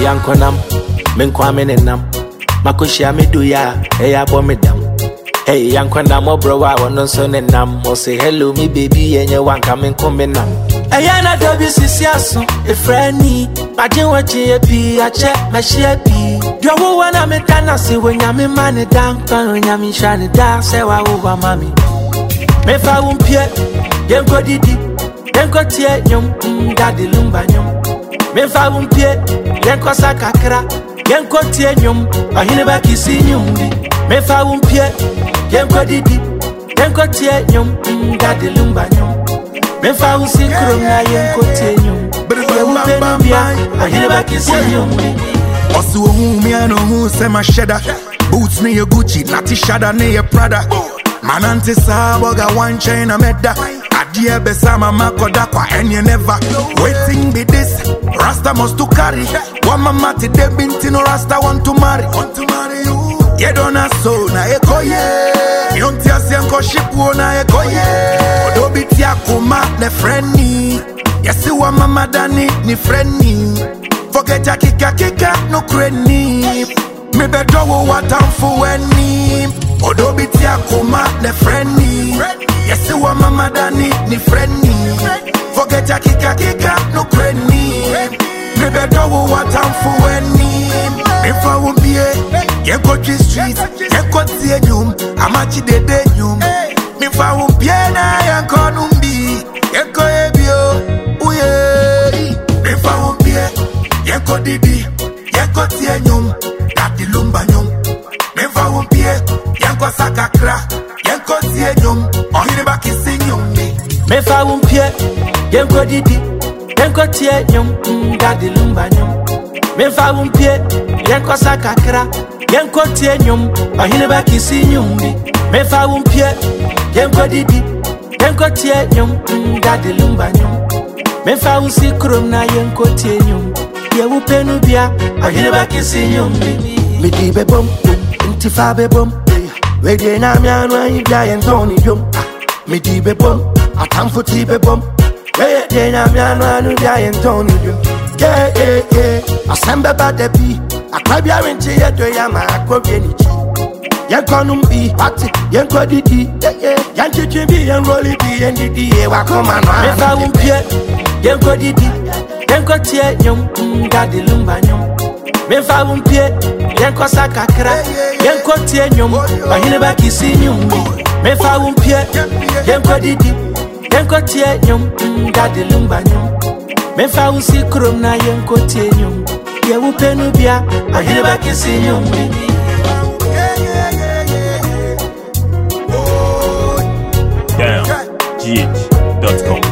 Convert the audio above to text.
yankonam, menkwamenenam. Makushia me do ya, hey abomedam. Hey yankonam obrowa wono so nenam. O say hello me baby and you want come come nam. Ayana WCCaso, a friendly. Imagine what you be, I check my share be. Do you want to make an answer when you're me money down? When you're me shiny down, say, I over mommy. Me fa umpie, yen ko didi, yen ko tie nyom, daddy lumba nyom. Me fa umpie, yen ko sakakra, yen ko tie nyom, ahine ba kisi nyom di. Me fa umpie, yen ko didi, yen ko tie nyom, daddy lumba nyom. Me fa usi krom na yen ko tie nyom. Ye upenu bia, ahine ba kisi nyom di. Osu hu mi ano hu se ma sheda. Boots ni your Gucci, nati shada ni your Prada. Manante saboga one chain a medda. Adie besama makoda kwa enye never. Waiting be this, Rasta must to carry. One mama ti de binti no Rasta want to marry you. Ye dona so na ekoye. Yonti asianko shipu na ekoye. Odo biti akuma ne friendly. Yesi wa mama dani ni friendly. Forget ya kika no cranny. Me bedo wo watam fu weni. Odo biti akuma ne friendly. Yesi wa mama dani ni friendly. Forget ya kika no cranny. Me bedo wo watam fu weni. Me fa wumbie. Yen ko tri street. Yen ko tie nyum. Amachi dede nyum. Me fa wumbie na yen ko numbi. Yen ko ebio. Uye. Me fa wumbie. Yen ko didi. Yen ko tie nyum. Daddy lumba nyum. Me fa wumbie. Yen ko sakakra. Yen ko tie nyum. Ohine ba kisi nyum ni. Me fa wumpie. Yen ko didi. Yen ko tie nyum. Daddy lumba nyum. Me fa wumpie. Yen ko sakakra. Yen ko tie nyum. Ohine ba kisi nyum ni. Me fa wumpie. Yen ko didi. Yen ko tie nyum. Daddy lumba nyum. Me fa usi krom na yen ko tie nyum. Ye upenu bia. Ohine ba kisi nyum ni. Me di be bom. Intifa be bom. We de na mi anwa ibia yen toni yom. Me di be bom. Atamfo ti be bom. We de na mi anwa nu bia yen toni yom. Yeah. Asembe ba de bi. Akwabia renti ye do ya ma akwabia ni chi. Yen konum bi party, yen ko didi. Yen chichi bi yen rolly bi yen didi. Wa koma no. Me fa umpie. Yen ko didi. Yen ko tie nyom. Daddy lumba nyom. Me fa umpie. Yen ko sakakra. Yen ko tie nyom. Ahine ba kisi nyom. Me fa umpie. Yen ko didi. Yen ko tie nyom. Daddy lumba nyom. Me fa usi krom na yen ko tie nyom. Ye upenu bia. Ahine ba kisi nyom. Damn, GH.com.